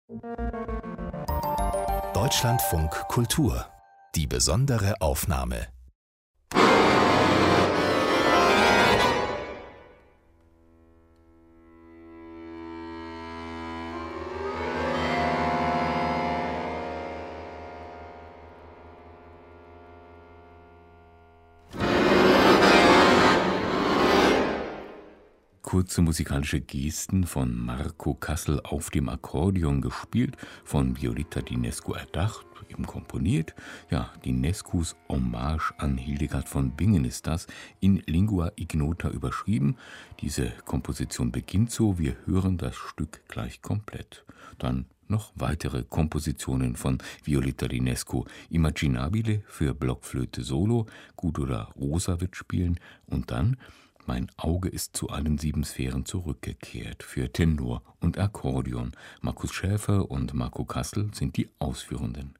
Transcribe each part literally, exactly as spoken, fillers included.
Deutschlandfunk Kultur. Die besondere Aufnahme. Kurze musikalische Gesten von Marco Kassel auf dem Akkordeon gespielt, von Violetta Dinescu erdacht, eben komponiert. Ja, Dinescus Hommage an Hildegard von Bingen ist das, in Lingua Ignota überschrieben. Diese Komposition beginnt so, wir hören das Stück gleich komplett. Dann noch weitere Kompositionen von Violetta Dinescu. Immaginabile für Blockflöte Solo, Gut oder Rosa wird spielen und dann Mein Auge ist zu allen sieben Sphären zurückgekehrt für Tenor und Akkordeon. Markus Schäfer und Marco Kassel sind die Ausführenden.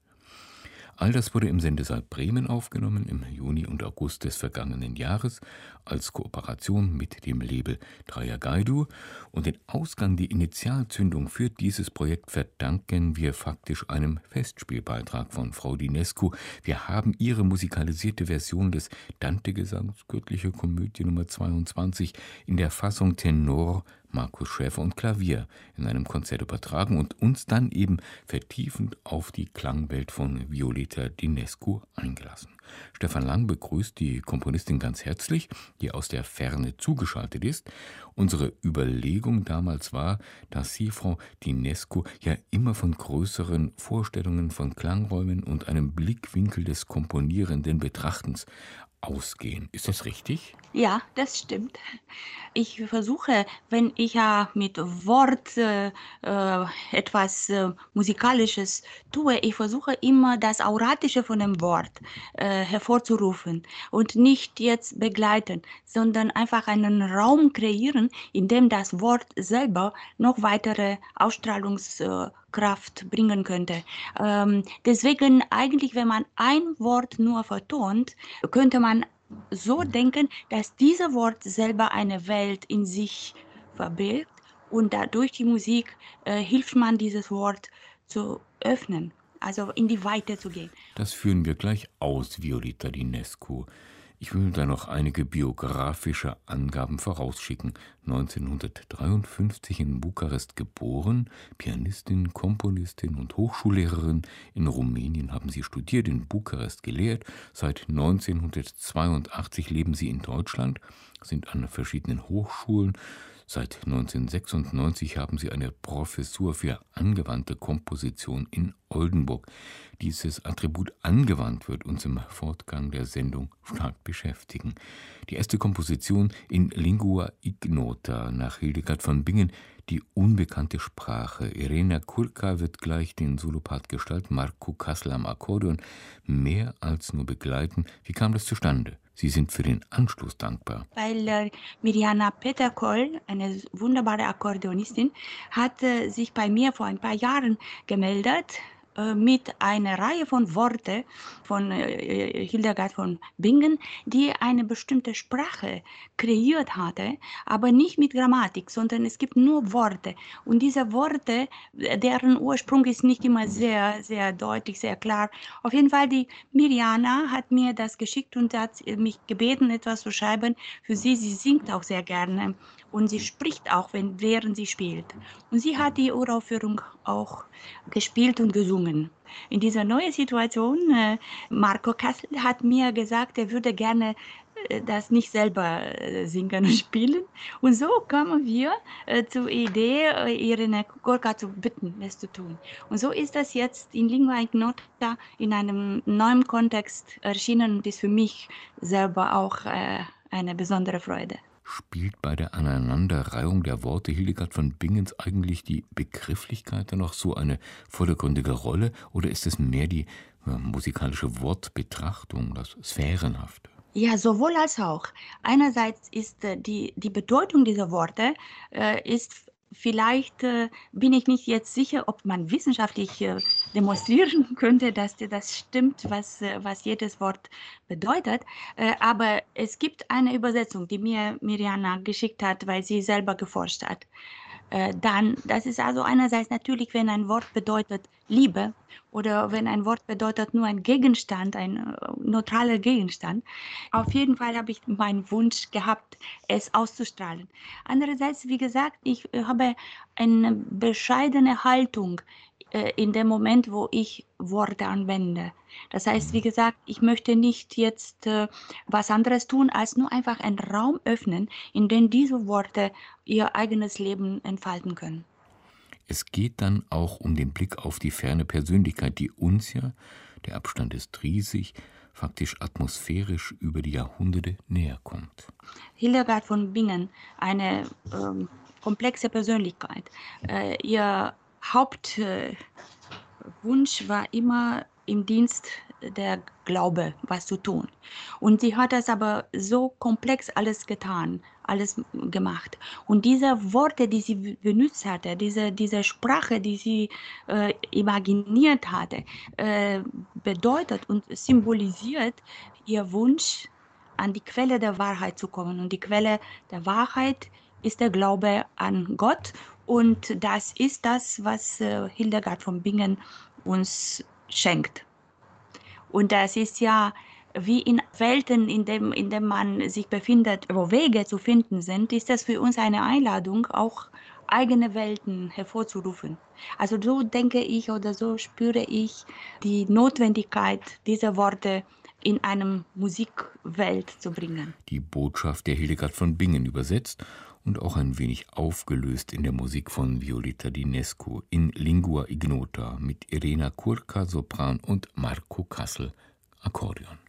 All das wurde im Sendesaal Bremen aufgenommen im Juni und August des vergangenen Jahres als Kooperation mit dem Label Dreier-Gaidu. Und den Ausgang, die Initialzündung für dieses Projekt verdanken wir faktisch einem Festspielbeitrag von Frau Dinescu. Wir haben ihre musikalisierte Version des Dante-Gesangs, Göttliche Komödie Nummer zweiundzwanzig, in der Fassung Tenor, Markus Schäfer und Klavier in einem Konzert übertragen und uns dann eben vertiefend auf die Klangwelt von Violetta Dinescu eingelassen. Stefan Lang begrüßt die Komponistin ganz herzlich, die aus der Ferne zugeschaltet ist. Unsere Überlegung damals war, dass Sie, Frau Dinescu, ja immer von größeren Vorstellungen von Klangräumen und einem Blickwinkel des komponierenden Betrachtens ausgehen. Ist das richtig? Ja, das stimmt. Ich versuche, wenn ich ja mit Wort äh, äh, etwas äh, Musikalisches tue, ich versuche immer das Auratische von dem Wort äh, hervorzurufen und nicht jetzt begleiten, sondern einfach einen Raum kreieren, in dem das Wort selber noch weitere Ausstrahlungskraft bringen könnte. Ähm, deswegen eigentlich, wenn man ein Wort nur vertont, könnte man so denken, dass dieses Wort selber eine Welt in sich verbirgt und dadurch die Musik äh, hilft man, dieses Wort zu öffnen, also in die Weite zu gehen. Das führen wir gleich aus, Violetta Dinescu. Ich will da noch einige biografische Angaben vorausschicken. neunzehnhundertdreiundfünfzig in Bukarest geboren, Pianistin, Komponistin und Hochschullehrerin. In Rumänien haben sie studiert, in Bukarest gelehrt. Seit neunzehnhundertzweiundachtzig leben sie in Deutschland, sind an verschiedenen Hochschulen. Seit neunzehnhundertsechsundneunzig haben sie eine Professur für angewandte Komposition in Oldenburg. Dieses Attribut angewandt wird uns im Fortgang der Sendung stark beschäftigen. Die erste Komposition in Lingua Ignota nach Hildegard von Bingen, die unbekannte Sprache. Irena Kurka wird gleich den Solopart gestalten, Marco Kassel am Akkordeon. Mehr als nur begleiten. Wie kam das zustande? Sie sind für den Anschluss dankbar. Weil äh, Mirjana Peterkoll, eine wunderbare Akkordeonistin, hat äh, sich bei mir vor ein paar Jahren gemeldet äh, mit einer Reihe von Worten von äh, Hildegard von Bingen, die eine bestimmte Sprache kreiert hatte, aber nicht mit Grammatik, sondern es gibt nur Worte. Und diese Worte, deren Ursprung ist nicht immer sehr, sehr deutlich, sehr klar. Auf jeden Fall, die Mirjana hat mir das geschickt und hat mich gebeten, etwas zu schreiben für sie. Sie singt auch sehr gerne und sie spricht auch, wenn, während sie spielt. Und sie hat die Uraufführung auch gespielt und gesungen. In dieser neuen Situation, äh, Marco Kassel hat mir gesagt, er würde gerne äh, das nicht selber äh, singen und spielen. Und so kamen wir äh, zur Idee, äh, Irene Kurka zu bitten, das zu tun. Und so ist das jetzt in Lingua Ignota in einem neuen Kontext erschienen und ist für mich selber auch äh, eine besondere Freude. Spielt bei der Aneinanderreihung der Worte Hildegard von Bingens eigentlich die Begrifflichkeit dann noch so eine vordergründige Rolle oder ist es mehr die ja, musikalische Wortbetrachtung, das Sphärenhafte? Ja, sowohl als auch. Einerseits ist äh, die, die Bedeutung dieser Worte äh, ist vielleicht, äh, bin ich nicht jetzt sicher, ob man wissenschaftlich äh, demonstrieren könnte, dass das stimmt, was, äh, was jedes Wort bedeutet. Äh, aber es gibt eine Übersetzung, die mir Mirjana geschickt hat, weil sie selber geforscht hat. Äh, dann, das ist also einerseits natürlich, wenn ein Wort bedeutet Liebe oder wenn ein Wort bedeutet nur ein Gegenstand, ein äh, neutraler Gegenstand. Auf jeden Fall habe ich meinen Wunsch gehabt, es auszustrahlen. Andererseits, wie gesagt, ich äh, habe eine bescheidene Haltung äh, in dem Moment, wo ich Worte anwende. Das heißt, wie gesagt, ich möchte nicht jetzt äh, was anderes tun, als nur einfach einen Raum öffnen, in dem diese Worte ihr eigenes Leben entfalten können. Es geht dann auch um den Blick auf die ferne Persönlichkeit, die uns ja, der Abstand ist riesig, faktisch atmosphärisch über die Jahrhunderte näher kommt. Hildegard von Bingen, eine ähm, komplexe Persönlichkeit. Äh, ihr Hauptwunsch äh, war immer im Dienst der Glaube, was zu tun. Und sie hat das aber so komplex alles getan, alles gemacht. Und diese Worte, die sie benutzt hatte, diese, diese Sprache, die sie äh, imaginiert hatte, äh, bedeutet und symbolisiert ihr Wunsch, an die Quelle der Wahrheit zu kommen. Und die Quelle der Wahrheit ist der Glaube an Gott. Und das ist das, was äh, Hildegard von Bingen uns schenkt. Und das ist ja wie in Welten, in dem, in dem man sich befindet, wo Wege zu finden sind, ist das für uns eine Einladung, auch eigene Welten hervorzurufen. Also so denke ich oder so spüre ich die Notwendigkeit dieser Worte in eine Musikwelt zu bringen. Die Botschaft der Hildegard von Bingen übersetzt und auch ein wenig aufgelöst in der Musik von Violetta Dinescu in Lingua Ignota mit Irena Kurka, Sopran und Marco Kassel, Akkordeon.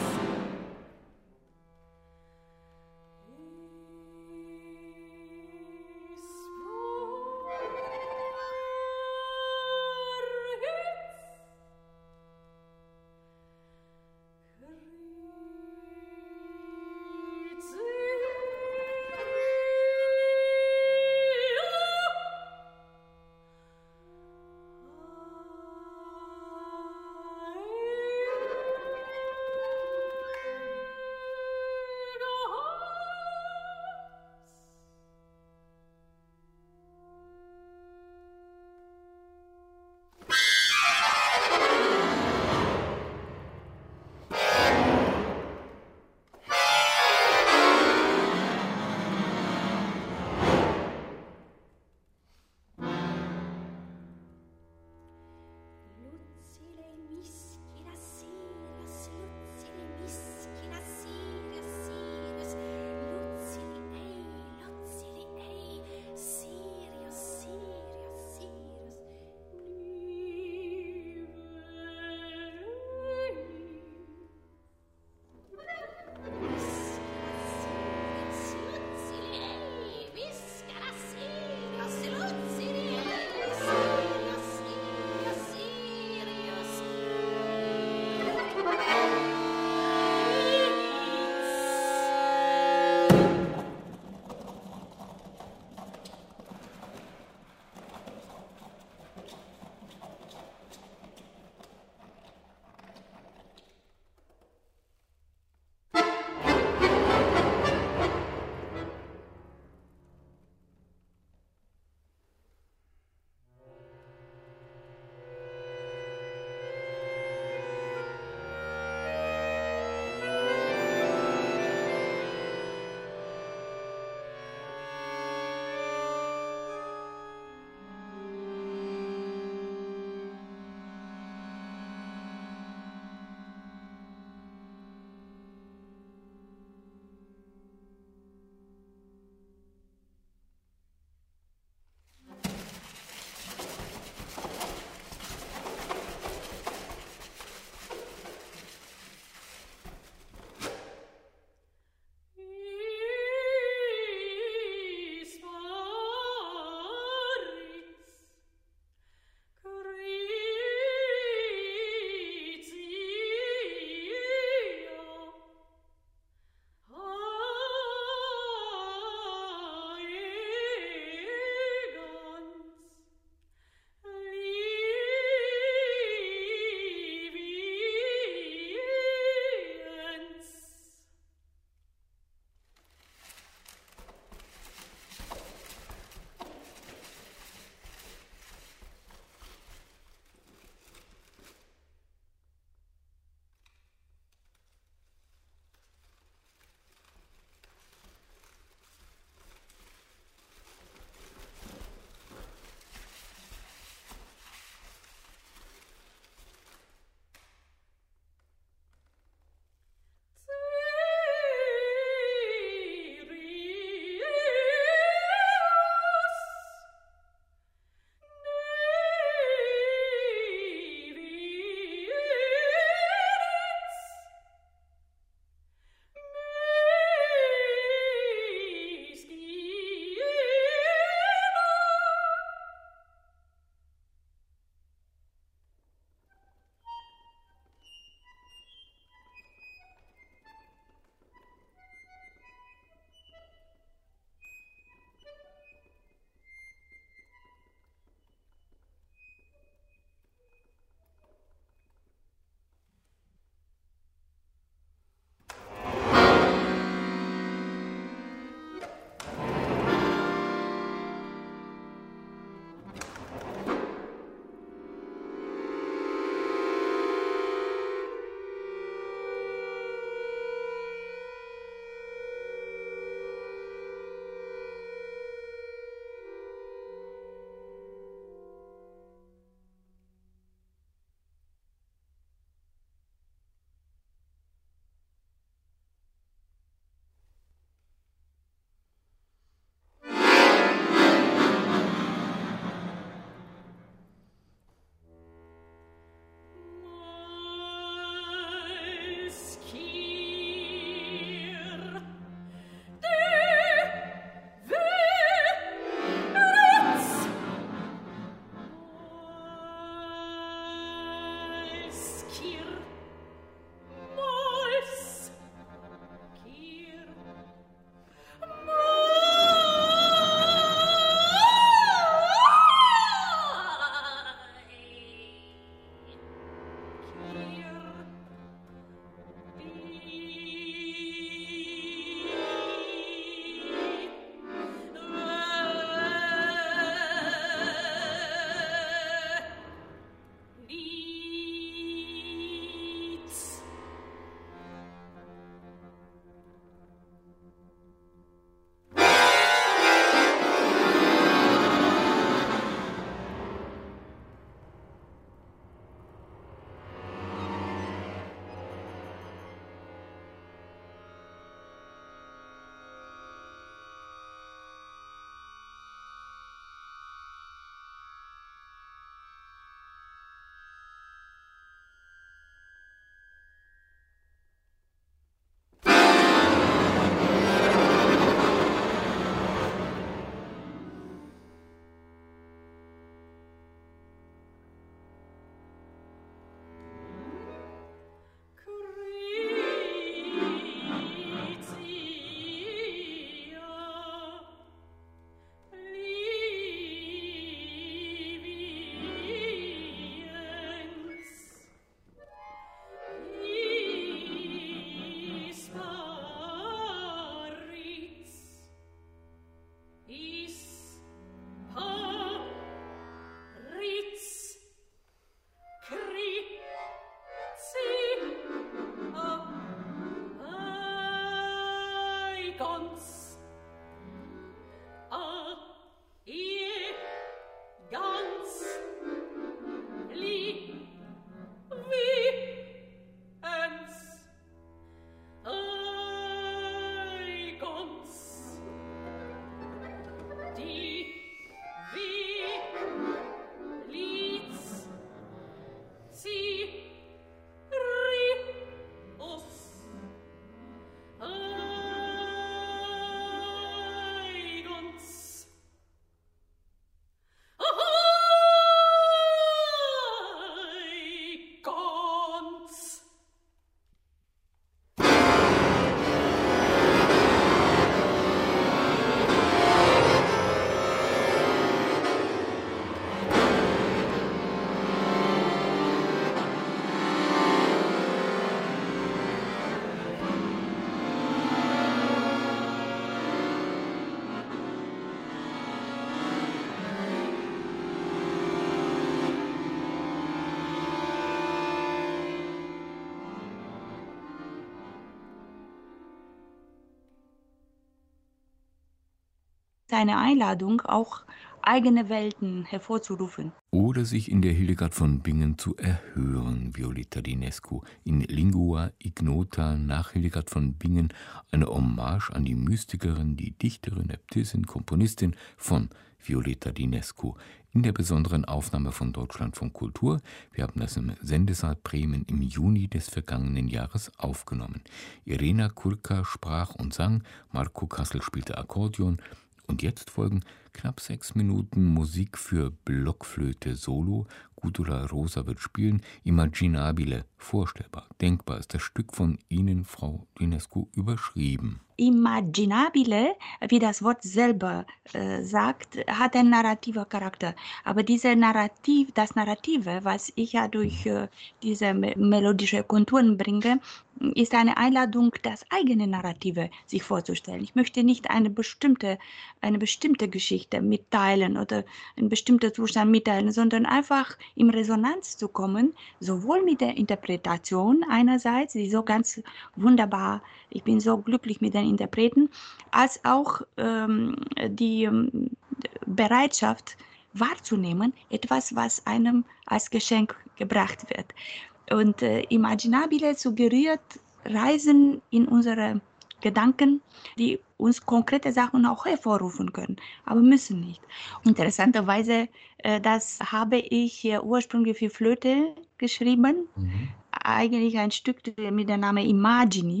eine Einladung, auch eigene Welten hervorzurufen. Oder sich in der Hildegard von Bingen zu erhören, Violetta Dinescu. In Lingua Ignota nach Hildegard von Bingen eine Hommage an die Mystikerin, die Dichterin, Äbtissin, Komponistin von Violetta Dinescu. In der besonderen Aufnahme von Deutschlandfunk Kultur. Wir haben das im Sendesaal Bremen im Juni des vergangenen Jahres aufgenommen. Irena Kurka sprach und sang, Marco Kassel spielte Akkordeon. Und jetzt folgen knapp sechs Minuten Musik für Blockflöte Solo. Gudula Rosa wird spielen. Immaginabile, vorstellbar, denkbar ist das Stück von Ihnen, Frau Dinescu, überschrieben. Immaginabile, wie das Wort selber äh, sagt, hat einen narrativer Charakter. Aber diese Narrativ, das Narrative, was ich ja durch äh, diese me melodische Konturen bringe, ist eine Einladung, das eigene Narrative sich vorzustellen. Ich möchte nicht eine bestimmte, eine bestimmte Geschichte mitteilen oder einen bestimmten Zustand mitteilen, sondern einfach in Resonanz zu kommen, sowohl mit der Interpretation einerseits, die so ganz wunderbar, ich bin so glücklich mit den Interpreten, als auch ähm, die ähm, Bereitschaft wahrzunehmen, etwas, was einem als Geschenk gebracht wird. Und äh, Imaginabile suggeriert Reisen in unsere Gedanken, die uns konkrete Sachen auch hervorrufen können, aber müssen nicht. Interessanterweise, äh, das habe ich äh, ursprünglich für Flöte geschrieben, Mhm. eigentlich ein Stück mit dem Namen Imagini.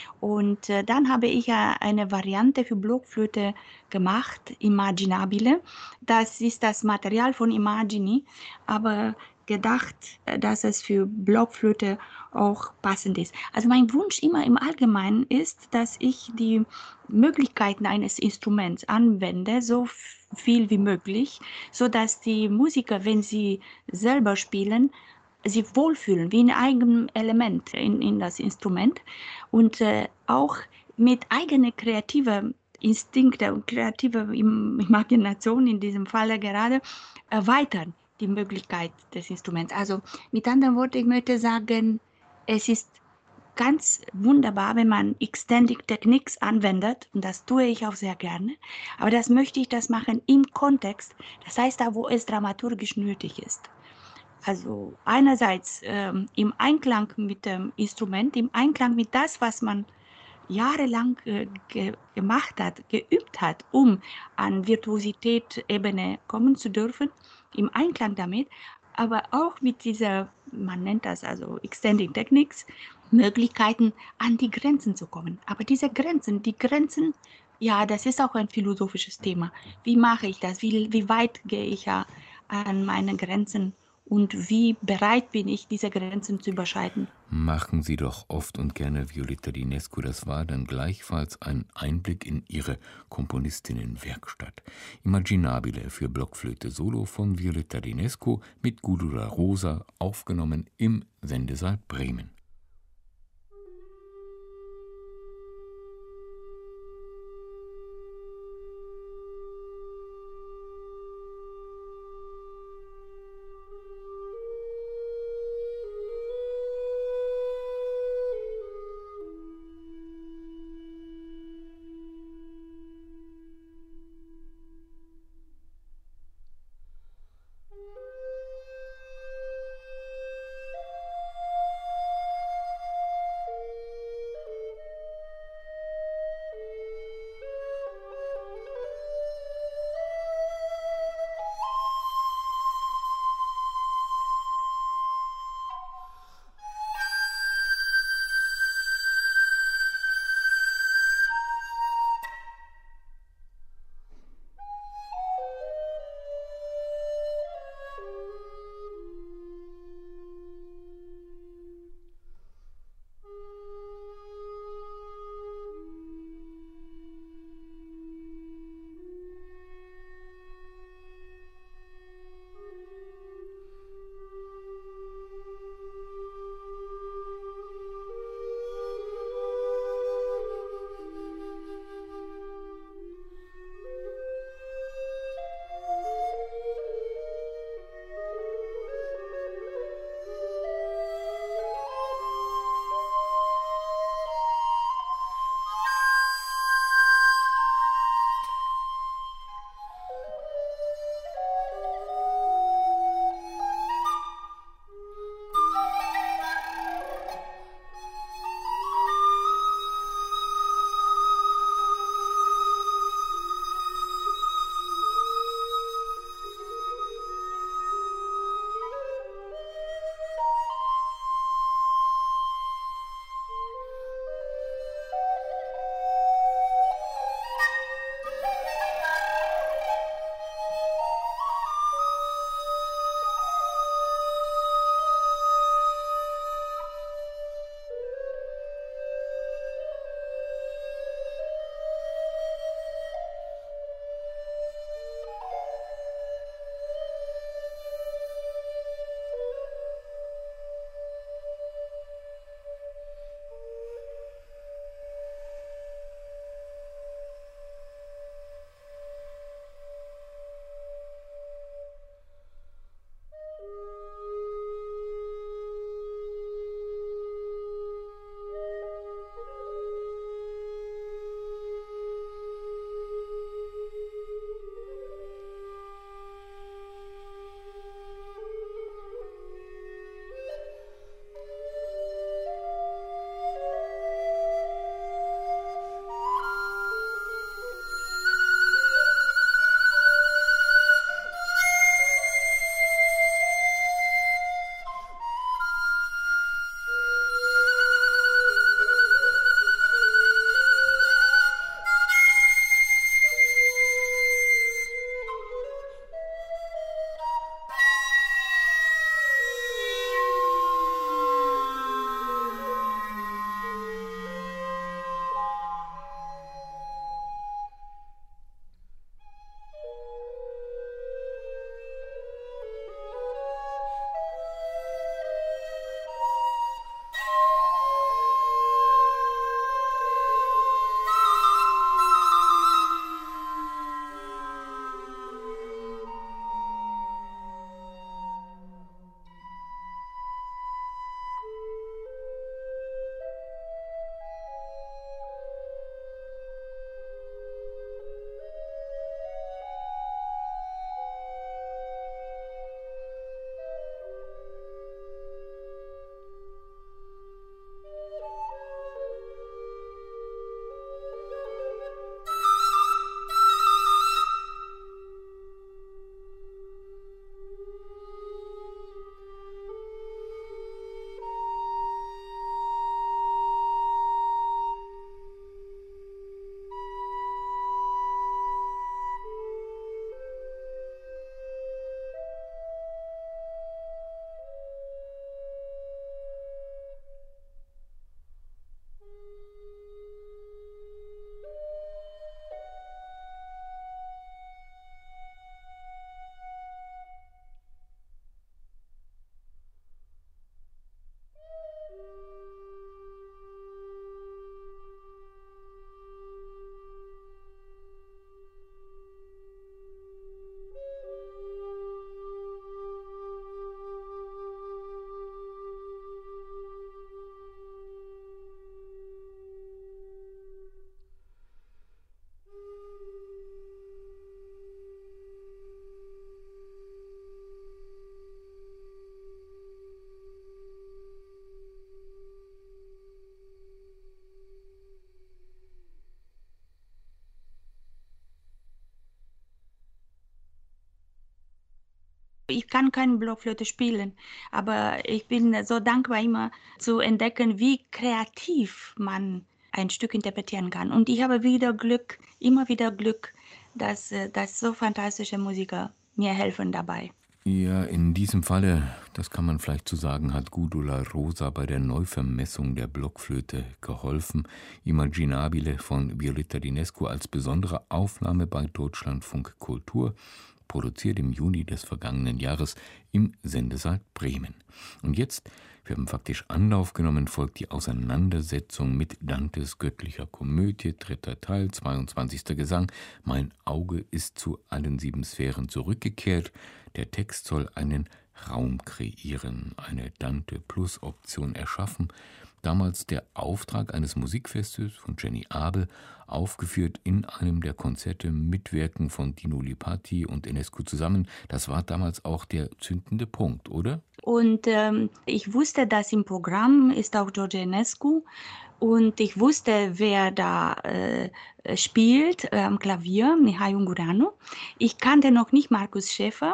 Und äh, dann habe ich ja eine Variante für Blockflöte gemacht, Imaginabile. Das ist das Material von Imagini, aber gedacht, äh, dass es für Blockflöte auch passend ist. Also mein Wunsch immer im Allgemeinen ist, dass ich die Möglichkeiten eines Instruments anwende, so viel wie möglich, so dass die Musiker, wenn sie selber spielen, sich wohlfühlen, wie in eigenem Element in, in das Instrument und äh, auch mit eigener kreativer Instinkte und kreativer Imagination in diesem Falle gerade erweitern die Möglichkeit des Instruments. Also mit anderen Worten, ich möchte sagen, es ist ganz wunderbar, wenn man Extended Techniques anwendet, und das tue ich auch sehr gerne, aber das möchte ich das machen im Kontext, das heißt da, wo es dramaturgisch nötig ist. Also einerseits ähm, im Einklang mit dem Instrument, im Einklang mit das, was man jahrelang äh, ge gemacht hat, geübt hat, um an Virtuosität-Ebene kommen zu dürfen, im Einklang damit, aber auch mit dieser, man nennt das also Extending Techniques, Möglichkeiten an die Grenzen zu kommen. Aber diese Grenzen, die Grenzen, ja, das ist auch ein philosophisches Thema. Wie mache ich das? Wie, wie weit gehe ich ja an meine Grenzen? Und wie bereit bin ich, diese Grenzen zu überschreiten? Machen Sie doch oft und gerne, Violetta Dinescu. Das war dann gleichfalls ein Einblick in Ihre Komponistinnenwerkstatt. Immaginabile für Blockflöte Solo von Violetta Dinescu mit Gudula Rosa, aufgenommen im Sendesaal Bremen. Ich kann keine Blockflöte spielen, aber ich bin so dankbar, immer zu entdecken, wie kreativ man ein Stück interpretieren kann. Und ich habe wieder Glück, immer wieder Glück, dass, äh, dass so fantastische Musiker mir helfen dabei. Ja, in diesem Falle, das kann man vielleicht so sagen, hat Gudula Rosa bei der Neuvermessung der Blockflöte geholfen. Immaginabile von Violetta Dinescu als besondere Aufnahme bei Deutschlandfunk Kultur, produziert im Juni des vergangenen Jahres im Sendesaal Bremen. Und jetzt, wir haben faktisch Anlauf genommen, folgt die Auseinandersetzung mit Dantes göttlicher Komödie, dritter Teil, zweiundzwanzigster Gesang. Mein Auge ist zu allen sieben Sphären zurückgekehrt. Der Text soll einen Raum kreieren, eine Dante-Plus-Option erschaffen. Damals der Auftrag eines Musikfestes von Jenny Abel, aufgeführt in einem der Konzerte, Mitwirken von Dino Lipatti und Enescu zusammen. Das war damals auch der zündende Punkt, oder? Und ähm, ich wusste, dass im Programm ist auch George Enescu und ich wusste, wer da äh, spielt äh, am Klavier, Mihai Unguranu. Ich kannte noch nicht Markus Schäfer.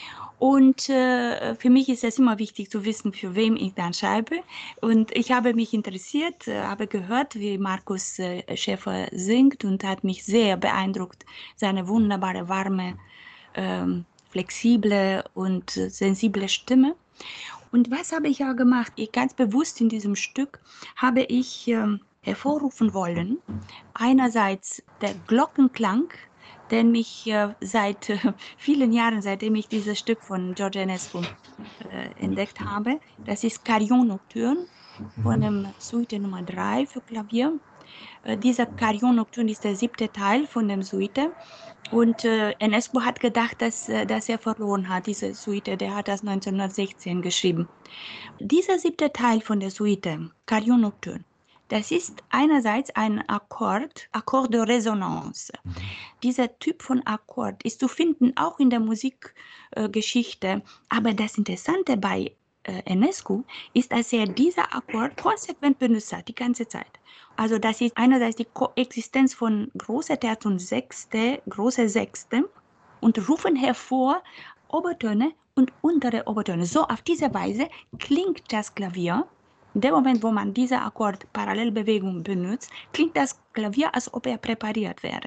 Und äh, für mich ist es immer wichtig zu wissen, für wen ich dann schreibe. Und ich habe mich interessiert, äh, habe gehört, wie Markus äh, Schäfer singt und hat mich sehr beeindruckt. Seine wunderbare, warme, ähm, flexible und äh, sensible Stimme. Und was habe ich ja gemacht? Ich ganz bewusst in diesem Stück habe ich ähm, hervorrufen wollen, einerseits der Glockenklang, den mich äh, seit äh, vielen Jahren, seitdem ich dieses Stück von George Enescu äh, entdeckt habe, das ist Carillon Nocturne von dem Suite Nummer drei für Klavier. Äh, dieser Carillon Nocturne ist der siebte Teil von dem Suite. Und äh, Enescu hat gedacht, dass, äh, dass er verloren hat, diese Suite. Der hat das neunzehnhundertsechzehn geschrieben. Dieser siebte Teil von der Suite, Carillon Nocturne, das ist einerseits ein Akkord, Akkord de Resonance. Dieser Typ von Akkord ist zu finden auch in der Musikgeschichte. Äh, Aber das Interessante bei äh, Enescu ist, dass er dieser Akkord konsequent benutzt hat, die ganze Zeit. Also das ist einerseits die Koexistenz von großer Terz und Sechste, große Sechste und rufen hervor Obertöne und untere Obertöne. So auf diese Weise klingt das Klavier. In dem Moment, wo man diese Akkord Parallelbewegung benutzt, klingt das Klavier, als ob er präpariert wäre.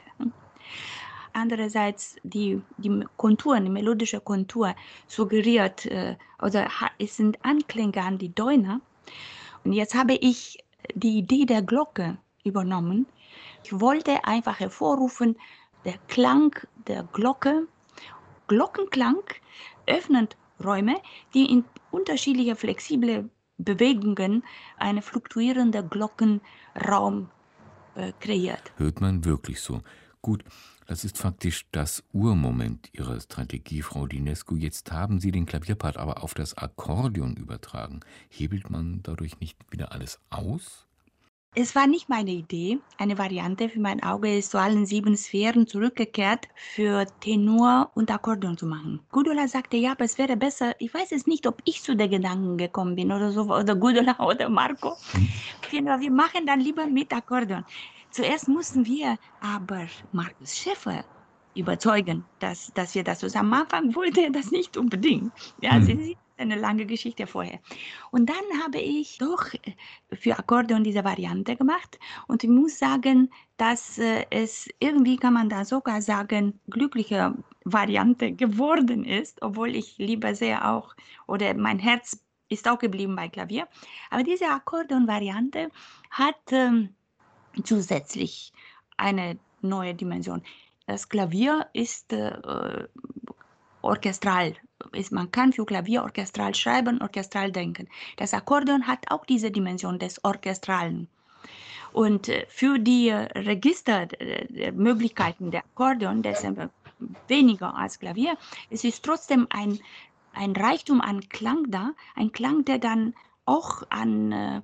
Andererseits die, die Konturen, die melodische Kontur suggeriert, äh, oder es sind Anklänge an die Deuner. Und jetzt habe ich die Idee der Glocke übernommen. Ich wollte einfach hervorrufen, der Klang der Glocke, Glockenklang öffnet Räume, die in unterschiedliche flexible Bewegungen einen fluktuierenden Glockenraum äh, kreiert. Hört man wirklich so. Gut, das ist faktisch das Urmoment Ihrer Strategie, Frau Dinescu. Jetzt haben Sie den Klavierpart aber auf das Akkordeon übertragen. Hebelt man dadurch nicht wieder alles aus? Es war nicht meine Idee. Eine Variante für mein Auge ist zu allen sieben Sphären zurückgekehrt, für Tenor und Akkordeon zu machen. Gudula sagte, ja, aber es wäre besser. Ich weiß es nicht, ob ich zu den Gedanken gekommen bin oder so, oder Gudula oder Marco. Wir machen dann lieber mit Akkordeon. Zuerst mussten wir aber Markus Schäfer überzeugen, dass, dass wir das zusammen anfangen. Wollte er das nicht unbedingt. Ja, hm. Sie sehen, eine lange Geschichte vorher. Und dann habe ich doch für Akkordeon diese Variante gemacht. Und ich muss sagen, dass äh, es irgendwie, kann man da sogar sagen, glückliche Variante geworden ist, obwohl ich lieber sehr auch, oder mein Herz ist auch geblieben bei Klavier. Aber diese Akkordeon-Variante hat ähm, zusätzlich eine neue Dimension. Das Klavier ist äh, orchestral. Ist, man kann für Klavier orchestral schreiben, orchestral denken. Das Akkordeon hat auch diese Dimension des Orchestralen. Und äh, für die äh, Registermöglichkeiten äh, der Akkordeon, das ist weniger als Klavier, es ist trotzdem ein, ein Reichtum an Klang da, ein Klang, der dann auch an äh,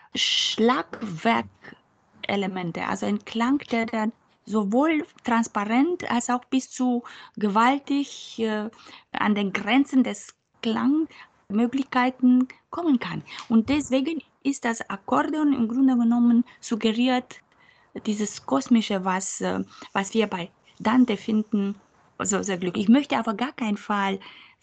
Schlagwerkelemente, also ein Klang, der dann sowohl transparent als auch bis zu gewaltig äh, an den Grenzen des Klangmöglichkeiten kommen kann. Und deswegen ist das Akkordeon im Grunde genommen suggeriert dieses Kosmische, was, äh, was wir bei Dante finden, so sehr glücklich. Ich möchte aber gar keinen Fall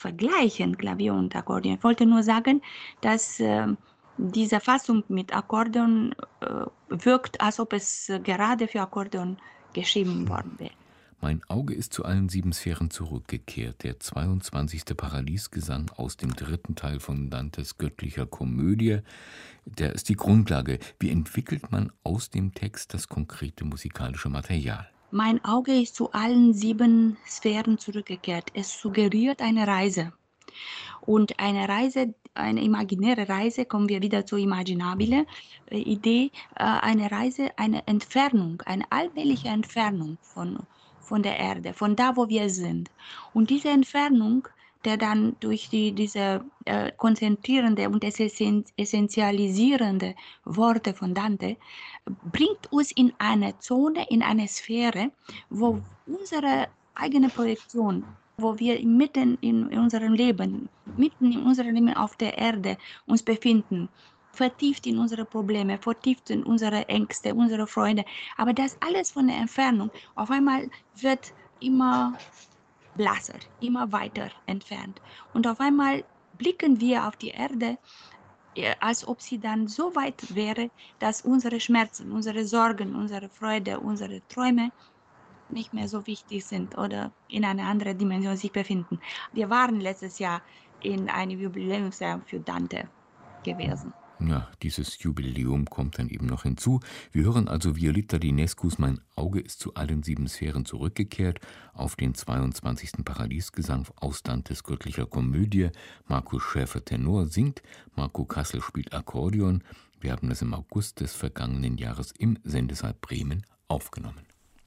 vergleichen, Klavier und Akkordeon. Ich wollte nur sagen, dass äh, diese Fassung mit Akkordeon äh, wirkt, als ob es äh, gerade für Akkordeon geschrieben worden wäre. Mein Auge ist zu allen sieben Sphären zurückgekehrt, der zweiundzwanzigste Paradiesgesang aus dem dritten Teil von Dantes göttlicher Komödie. Der ist die Grundlage. Wie entwickelt man aus dem Text das konkrete musikalische Material? Mein Auge ist zu allen sieben Sphären zurückgekehrt. Es suggeriert eine Reise. Und eine Reise, eine imaginäre Reise, kommen wir wieder zur imaginabile äh, Idee, äh, eine Reise, eine Entfernung, eine allmähliche Entfernung von, von der Erde, von da, wo wir sind. Und diese Entfernung, der dann durch die, diese äh, konzentrierende und essentialisierende Worte von Dante, bringt uns in eine Zone, in eine Sphäre, wo unsere eigene Projektion, wo wir mitten in unserem Leben, mitten in unserem Leben auf der Erde uns befinden, vertieft in unsere Probleme, vertieft in unsere Ängste, unsere Freude. Aber das alles von der Entfernung auf einmal wird immer blasser, immer weiter entfernt. Und auf einmal blicken wir auf die Erde, als ob sie dann so weit wäre, dass unsere Schmerzen, unsere Sorgen, unsere Freude, unsere Träume nicht mehr so wichtig sind oder in einer anderen Dimension sich befinden. Wir waren letztes Jahr in einem Jubiläumsjahr für Dante gewesen. Ja, dieses Jubiläum kommt dann eben noch hinzu. Wir hören also Violetta Dinescus Mein Auge ist zu allen sieben Sphären zurückgekehrt auf den zweiundzwanzigsten Paradiesgesang aus Dantes göttlicher Komödie. Markus Schäfer Tenor singt, Marco Kassel spielt Akkordeon. Wir haben das im August des vergangenen Jahres im Sendesaal Bremen aufgenommen.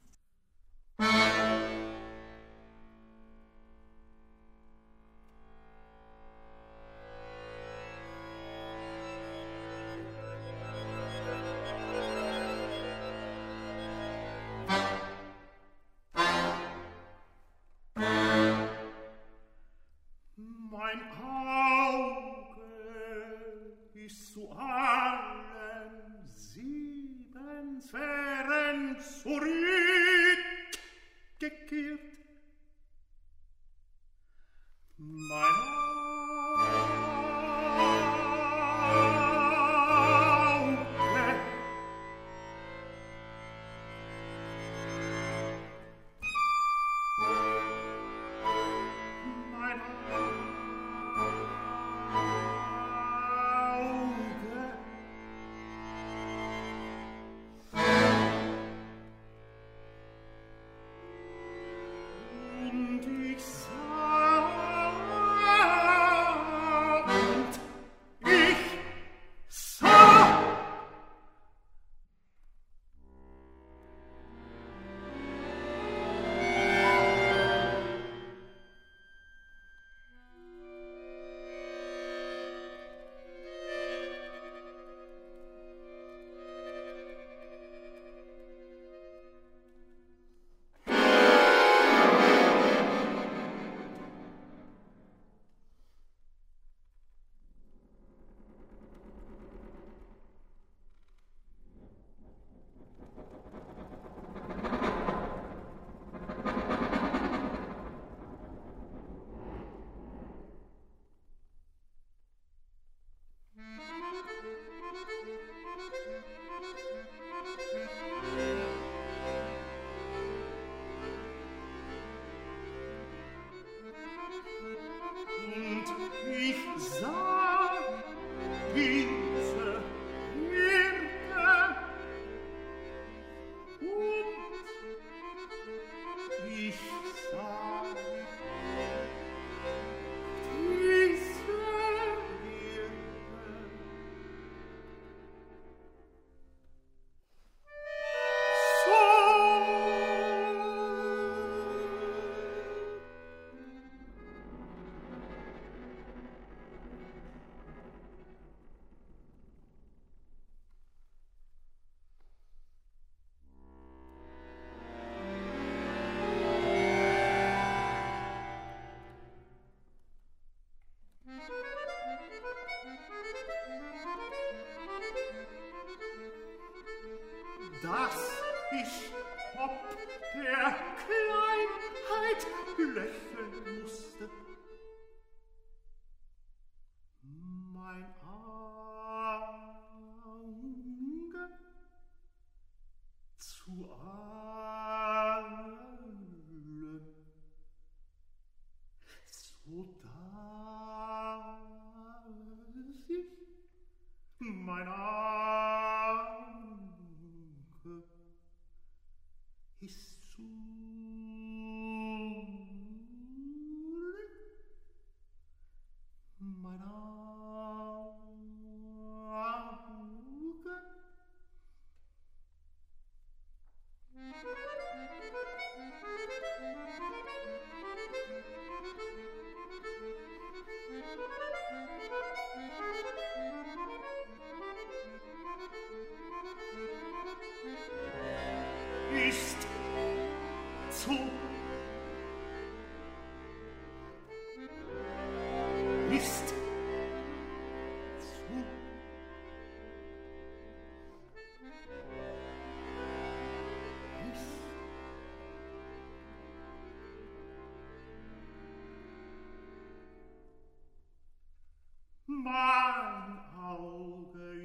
dass ich ob der Kleinheit lächeln musste.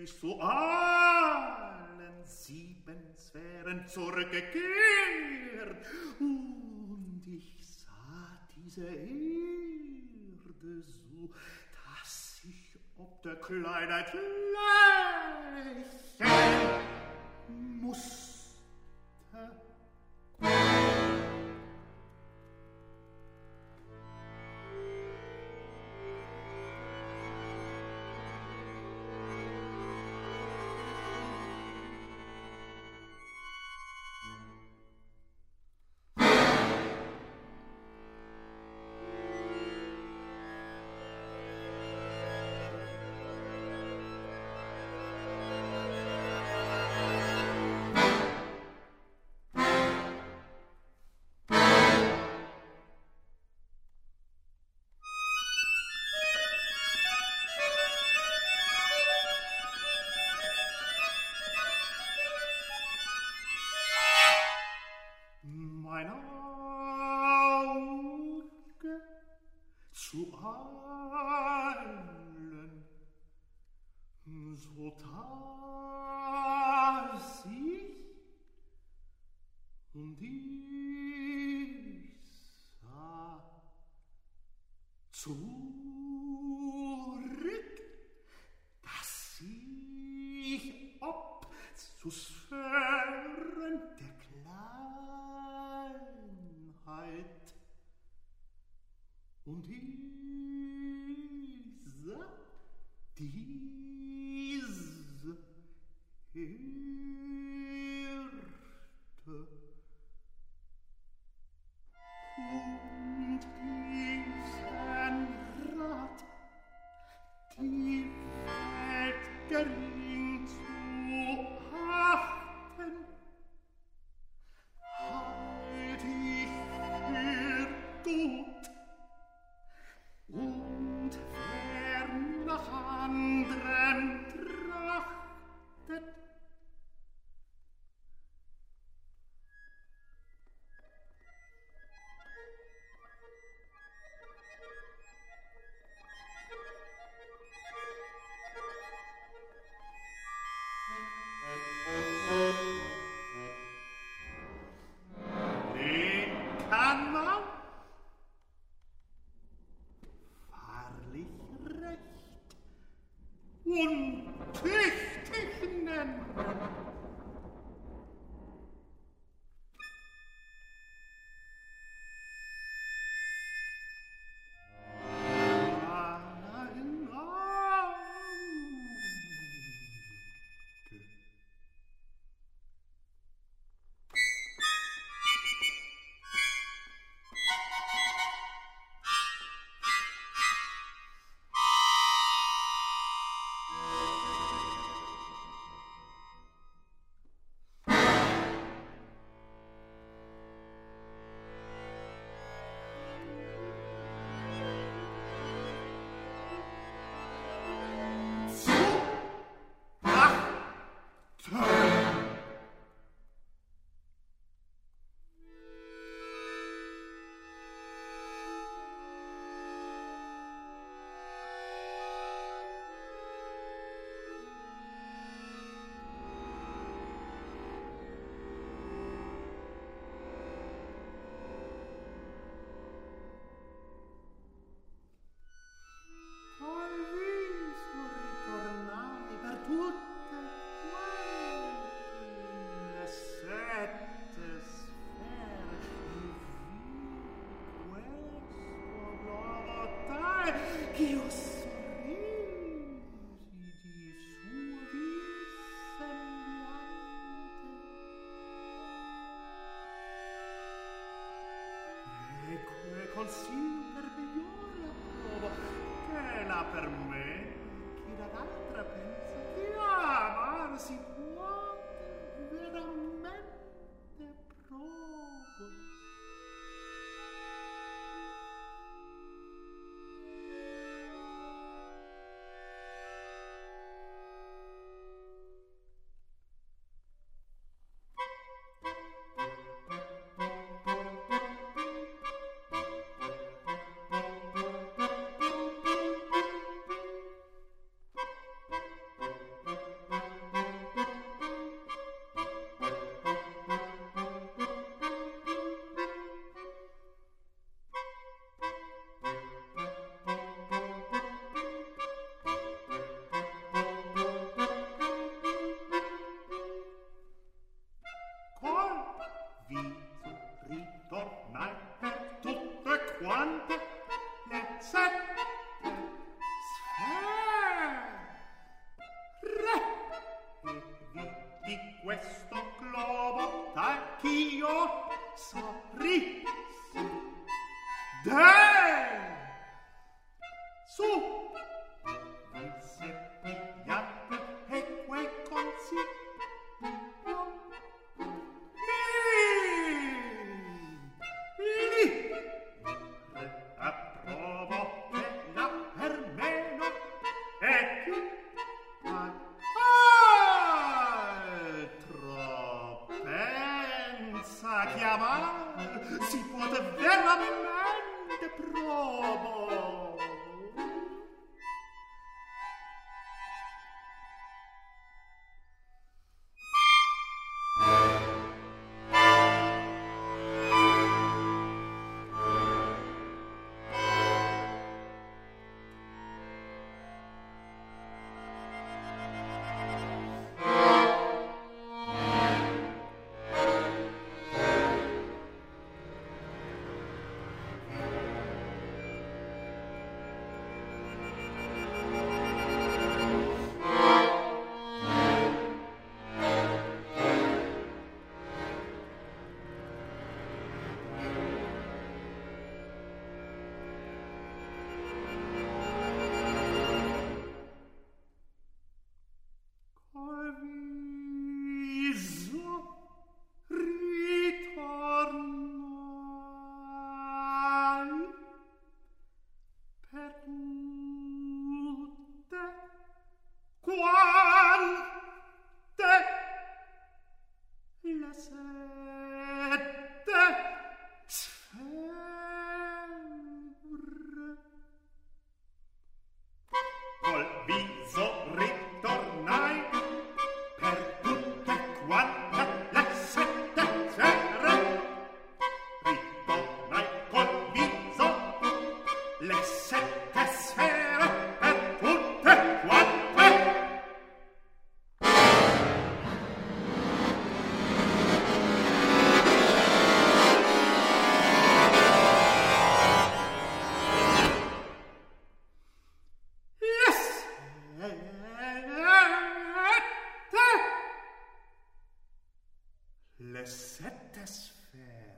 ist zu allen sieben Sphären zurückgekehrt, und ich sah diese Erde so, dass ich ob der Kleinheit lächeln musste. Zu allen, so dass ich und ich sah zurück, dass ich ob zu Sphären der Kleinheit und dieser, diese Erde und diesen Rat, die Welt gering zu achten, halt ich für gut. Und wer nach anderen trachtet, den kann man recht untüchtig nennen. Io sorrisi di suo dissembiante, e quel consiglio per miglior la prova, che la per me, chi dall'altra pensa che amar si puote veramente provo. sorrisi de su vi se pigliate e quei consigli lì approvo che la per meno e chi altro pensa chiamar si può veramente provo. Le sette sfere.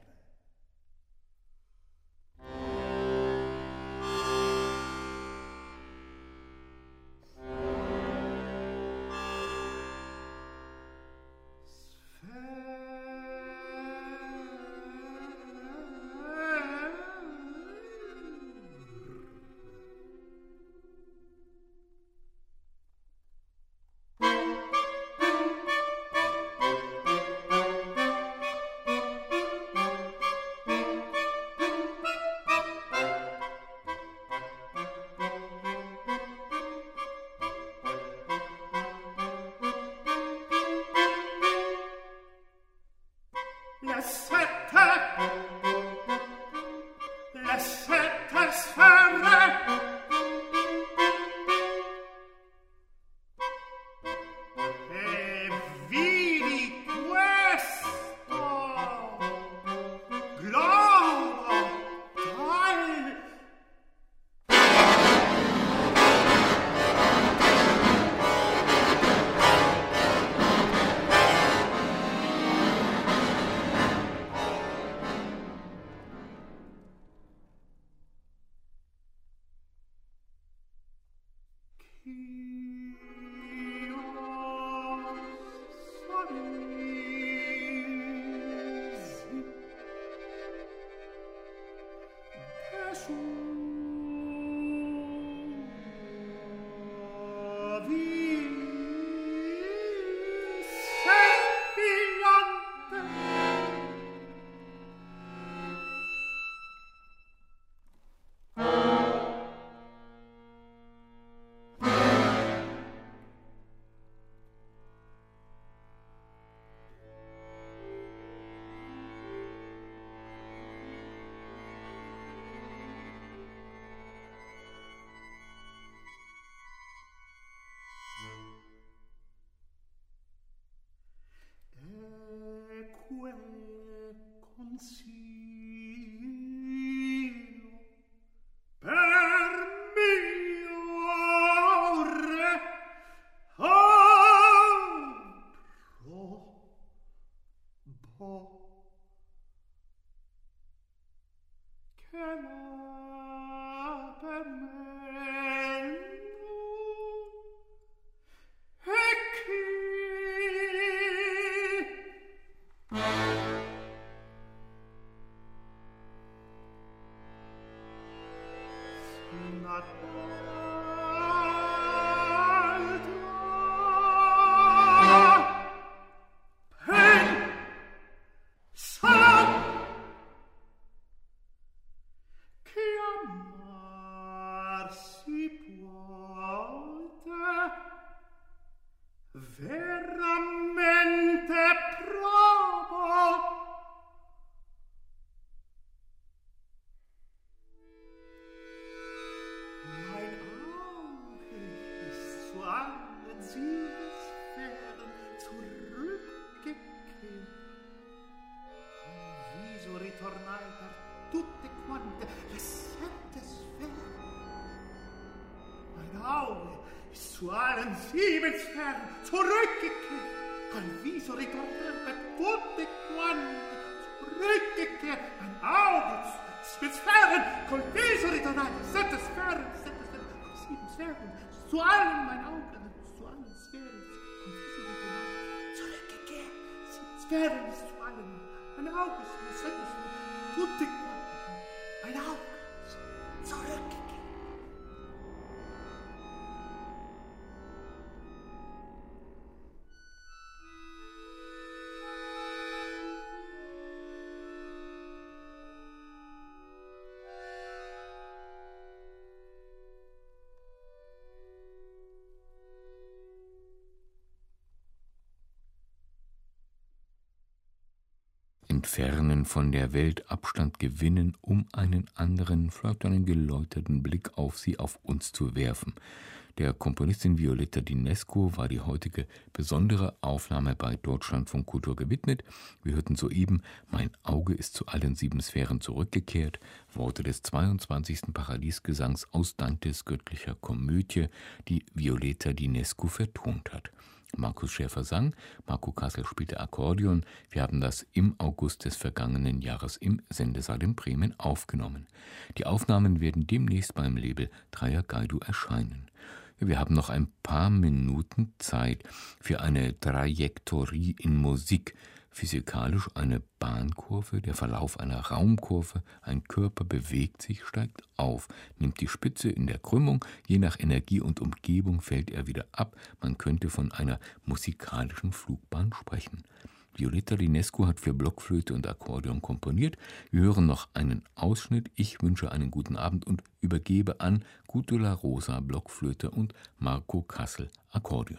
Entfernen, von der Welt Abstand gewinnen, um einen anderen, vielleicht einen geläuterten Blick auf sie, auf uns zu werfen. Der Komponistin Violetta Dinescu war die heutige besondere Aufnahme bei Deutschlandfunk Kultur gewidmet. Wir hörten soeben »Mein Auge ist zu allen sieben Sphären zurückgekehrt«, Worte des zweiundzwanzigsten Paradiesgesangs aus Dantes göttlicher Komödie, die Violetta Dinescu vertont hat. Markus Schäfer sang, Marco Kassel spielte Akkordeon. Wir haben das im August des vergangenen Jahres im Sendesaal in Bremen aufgenommen. Die Aufnahmen werden demnächst beim Label Dreier Gaidu erscheinen. Wir haben noch ein paar Minuten Zeit für eine Trajektorie in Musik. Physikalisch eine Bahnkurve, der Verlauf einer Raumkurve, ein Körper bewegt sich, steigt auf, nimmt die Spitze in der Krümmung, je nach Energie und Umgebung fällt er wieder ab, man könnte von einer musikalischen Flugbahn sprechen. Violetta Dinescu hat für Blockflöte und Akkordeon komponiert. Wir hören noch einen Ausschnitt. Ich wünsche einen guten Abend und übergebe an Gudula Rosa Blockflöte und Marco Kassel Akkordeon.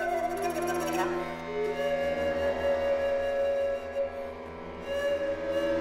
Thank